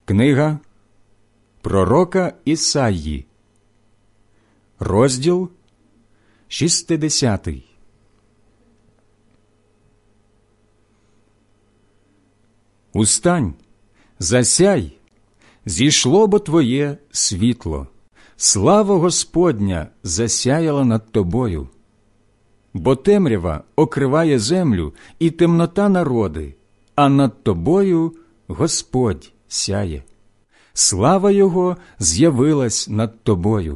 Книга пророка Ісаї, розділ 60. Устань, засяй, зійшло бо твоє світло, слава Господня засяяла над тобою. Бо темрява окриває землю і темнота народи, а над тобою Господь сяє. Слава Його з'явилась над тобою.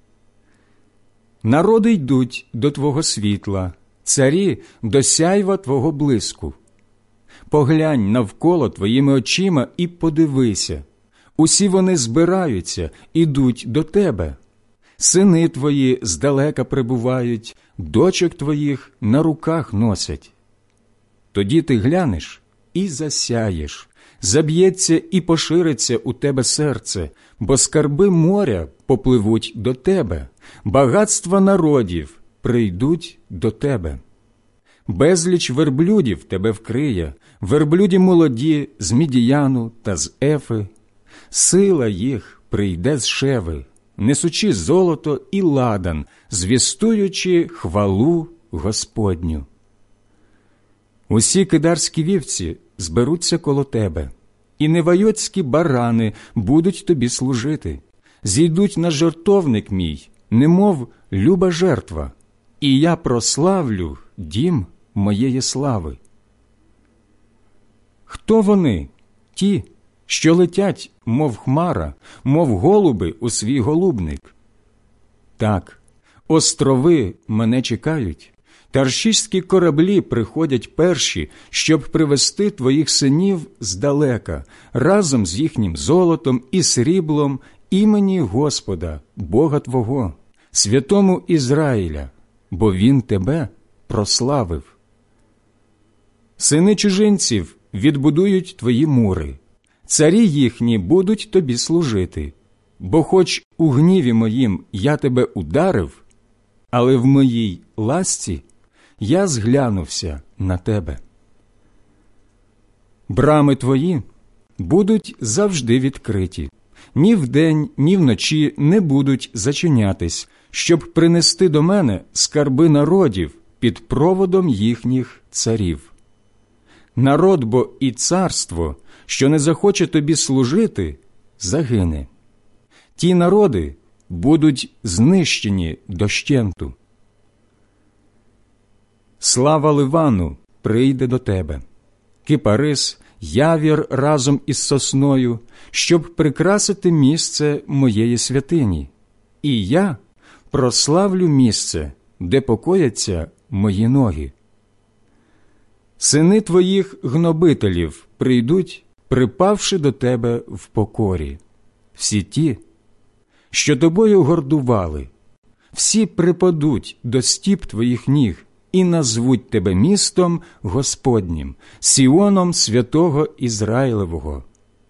Народи йдуть до твого світла, царі до сяйва твого блиску. Поглянь навколо твоїми очима і подивися. Усі вони збираються, ідуть до тебе. Сини твої здалека прибувають, дочок твоїх на руках носять. Тоді ти глянеш і засяєш, заб'ється і пошириться у тебе серце, бо скарби моря попливуть до тебе, багатства народів прийдуть до тебе. Безліч верблюдів тебе вкриє, верблюді молоді з Мідіяну та з Ефи. Сила їх прийде з Шеви, несучи золото і ладан, звістуючи хвалу Господню. Усі кидарські вівці зберуться коло тебе, і невайотські барани будуть тобі служити. Зійдуть на жертовник мій, немов люба жертва, і я прославлю дім моєї слави. Хто вони? Ті, що летять, мов хмара, мов голуби у свій голубник. Так, острови мене чекають, таршиські кораблі приходять перші, щоб привезти твоїх синів здалека, разом з їхнім золотом і сріблом імені Господа, Бога твого, святому Ізраїля, бо Він тебе прославив. Сини чужинців відбудують твої мури, царі їхні будуть тобі служити, бо хоч у гніві моїм я тебе ударив, але в моїй ласці я зглянувся на тебе. Брами твої будуть завжди відкриті, ні вдень, ні вночі не будуть зачинятись, щоб принести до мене скарби народів під проводом їхніх царів. Народ бо і царство, що не захоче тобі служити, загине. Ті народи будуть знищені дощенту. Слава Ливану прийде до тебе, кипарис, явір разом із сосною, щоб прикрасити місце моєї святині. І я прославлю місце, де покояться мої ноги. Сини твоїх гнобителів прийдуть, припавши до тебе в покорі. Всі ті, що тобою гордували, всі припадуть до стіп твоїх ніг і назвуть тебе містом Господнім, Сіоном святого Ізраїлевого.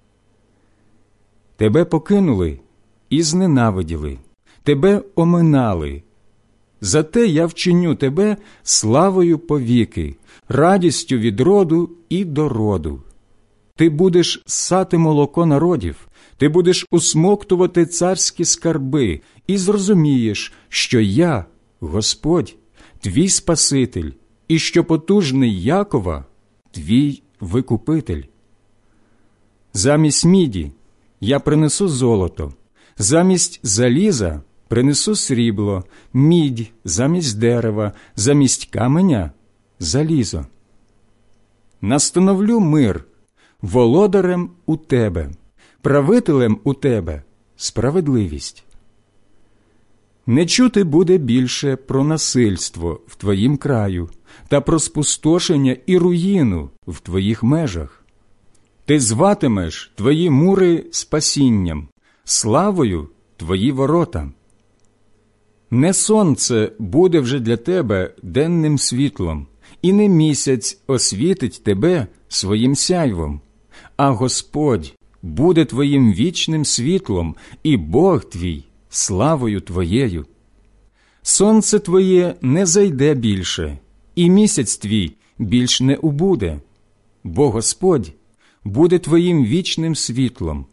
Тебе покинули і зненавиділи, тебе оминали. Зате я вчиню тебе славою повіки, радістю від роду і до роду. Ти будеш ссати молоко народів, ти будеш усмоктувати царські скарби і зрозумієш, що я, Господь, твій Спаситель, і що потужний Якова – твій Викупитель. Замість міді я принесу золото, замість заліза принесу срібло, мідь замість дерева, замість каменя – залізо. Настановлю мир, володарем у тебе, правителем у тебе справедливість. Не чути буде більше про насильство в твоїм краю та про спустошення і руїну в твоїх межах. Ти зватимеш твої мури спасінням, славою твої ворота. Не сонце буде вже для тебе денним світлом, і не місяць освітить тебе своїм сяйвом, а Господь буде твоїм вічним світлом, і Бог твій славою твоєю. Сонце твоє не зайде більше, і місяць твій більш не убуде, бо Господь буде твоїм вічним світлом,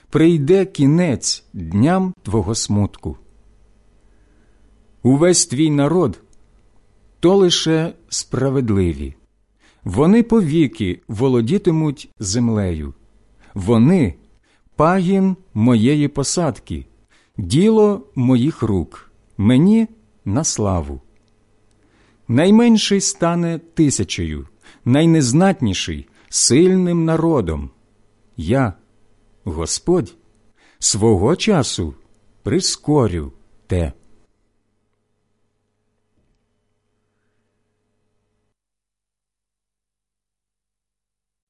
прийде кінець дням твого смутку. Увесь твій народ – то лише справедливі. Вони повіки володітимуть землею. Вони – пагін моєї посадки, діло моїх рук, мені на славу. Найменший стане 1000, найнезнатніший – сильним народом. Я, Господь, свого часу прискорю те.